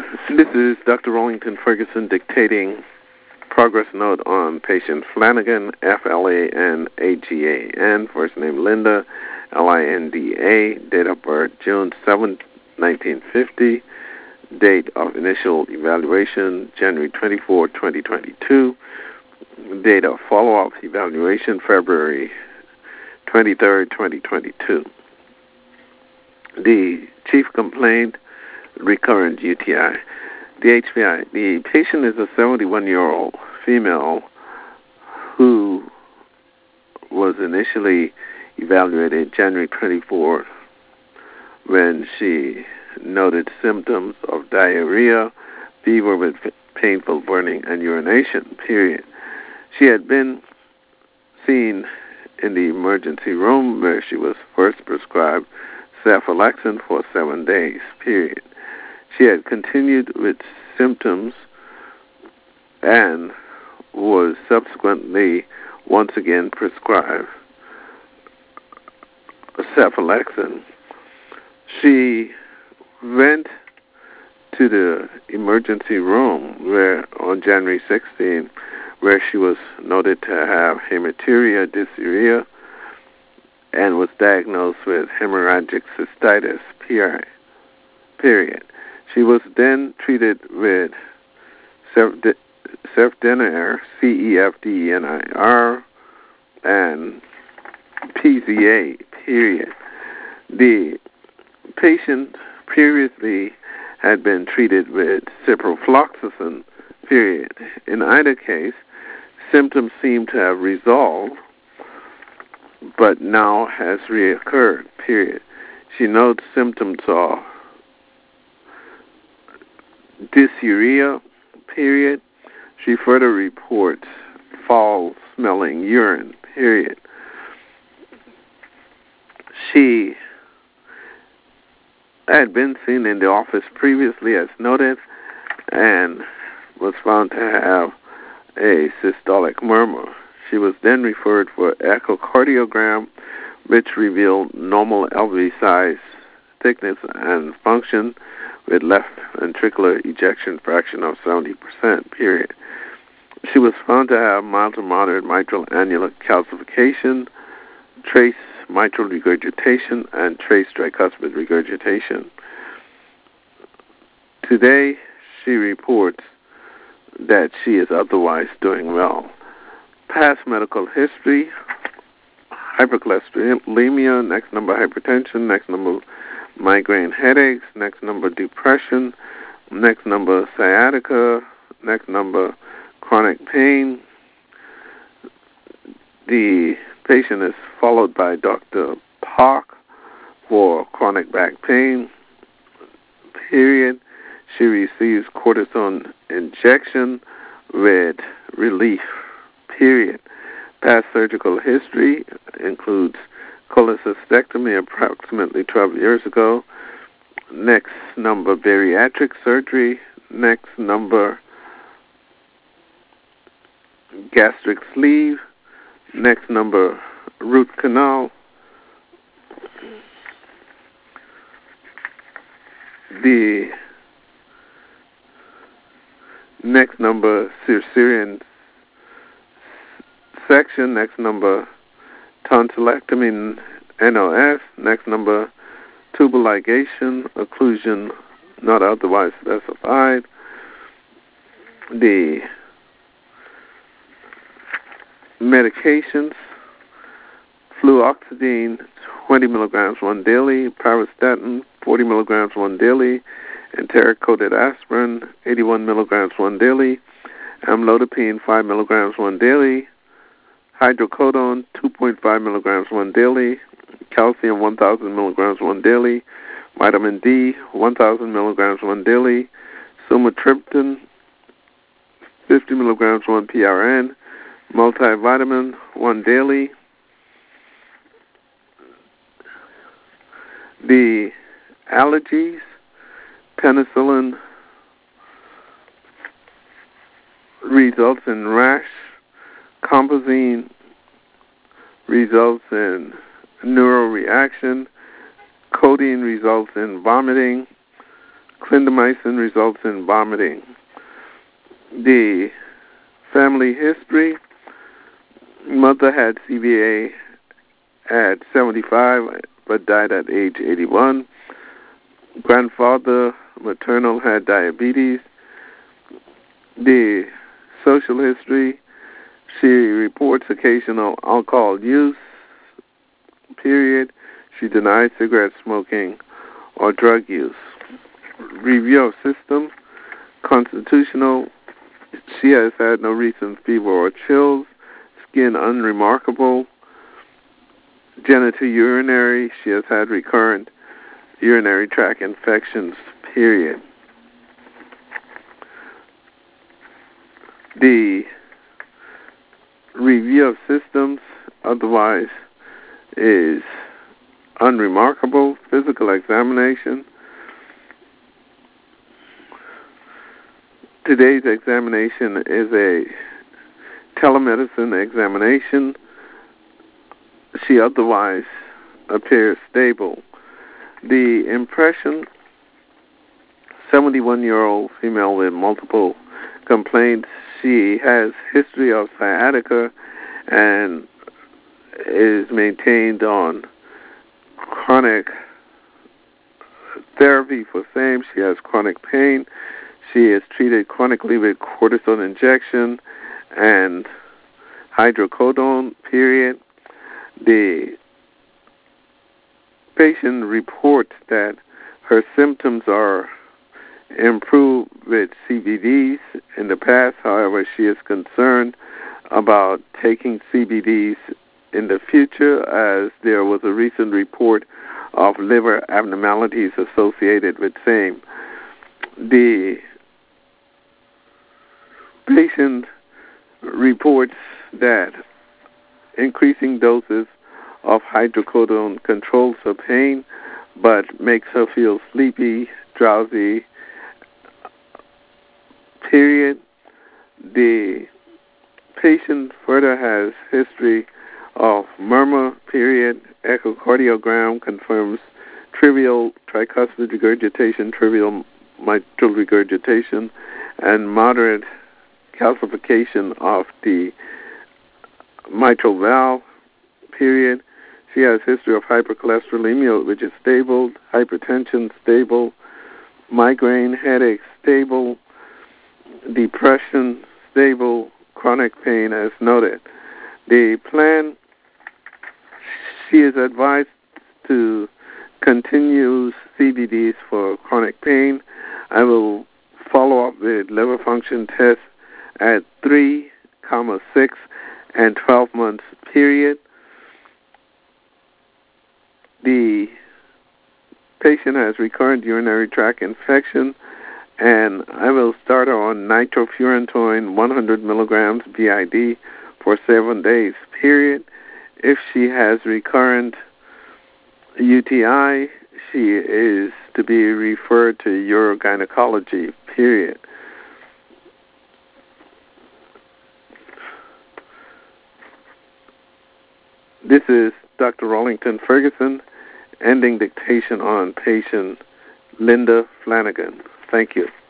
This is Dr. Rollington Ferguson dictating progress note on patient Flanagan, F-L-A-N-A-G-A-N, first name Linda, L-I-N-D-A, date of birth June 7, 1950, date of initial evaluation January 24, 2022, date of follow-up evaluation February 23, 2022. The chief complaint, recurrent UTI. The HPI. The patient is a 71-year-old female who was initially evaluated January 24 when she noted symptoms of diarrhea, fever with painful burning, and urination, period. She had been seen in the emergency room where she was first prescribed cephalexin for 7 days, period. She had continued with symptoms and was subsequently once again prescribed cephalexin. She went to the emergency room where on January 16, where she was noted to have hematuria, dysuria, and was diagnosed with hemorrhagic cystitis, period. She was then treated with Cefdinir, C-E-F-D-E-N-I-R, and PZA, period. The patient previously had been treated with ciprofloxacin, period. In either case, symptoms seem to have resolved, but now has reoccurred, period. She notes symptoms are dysuria, period. She further reports foul-smelling urine, period. She had been seen in the office previously, as noted, and was found to have a systolic murmur. She was then referred for echocardiogram, which revealed normal LV size, thickness, and function, with left ventricular ejection fraction of 70%, period. She was found to have mild to moderate mitral annular calcification, trace mitral regurgitation, and trace tricuspid regurgitation. Today, she reports that she is otherwise doing well. Past medical history, hypercholesterolemia, next number hypertension, next number migraine headaches, next number depression, next number sciatica, next number chronic pain. The patient is followed by Dr. Park for chronic back pain, period. She receives cortisone injection with relief, period. Past surgical history includes cholecystectomy approximately 12 years ago. Next number, bariatric surgery. Next number, gastric sleeve. Next number, root canal. The next number, cesarean section. Next number, tonsillectomy, NOS. Next number, tubal ligation, occlusion not otherwise specified. The medications, fluoxetine, 20 milligrams one daily, pravastatin, 40 milligrams one daily, enteric-coated aspirin, 81 milligrams one daily, amlodipine, 5 milligrams one daily, hydrocodone, 2.5 milligrams one daily, calcium, 1,000 milligrams one daily, vitamin D, 1,000 milligrams one daily, sumatriptan, 50 milligrams one PRN, multivitamin, one daily. The allergies, penicillin results in rash, compazine results in neuroreaction, codeine results in vomiting, Clindamycin results in vomiting. The family history: mother had CVA at 75 but died at age 81. Grandfather maternal had diabetes. The social history: she reports occasional alcohol use, period. She denies cigarette smoking or drug use. Review of system: constitutional. She has had no recent fever or chills. Skin unremarkable. Genitourinary: she has had recurrent urinary tract infections, period. The review of systems otherwise is unremarkable. Physical examination: today's examination is a telemedicine examination. She otherwise appears stable. The impression: 71-year-old female with multiple complaints. She has history of sciatica and is maintained on chronic therapy for same. She has chronic pain. She is treated chronically with cortisone injection and hydrocodone, period. The patient reports that her symptoms are improved with CBDs in the past. However, she is concerned about taking CBDs in the future, as there was a recent report of liver abnormalities associated with same. The patient reports that increasing doses of hydrocodone controls her pain, but makes her feel sleepy, drowsy, period. The patient further has history of murmur, period. Echocardiogram confirms trivial tricuspid regurgitation, trivial mitral regurgitation, and moderate calcification of the mitral valve, period. She has history of hypercholesterolemia, which is stable, hypertension, stable, migraine, headache, stable, depression, stable, chronic pain, as noted. The plan: she is advised to continue CBDs for chronic pain. I will follow up with liver function tests at 3, 6, and 12 months, period. The patient has recurrent urinary tract infection, and I will start her on nitrofurantoin 100 milligrams BID for 7 days, period. If she has recurrent UTI, she is to be referred to urogynecology, period. This is Dr. Rollington Ferguson, ending dictation on patient Linda Flanagan. Thank you.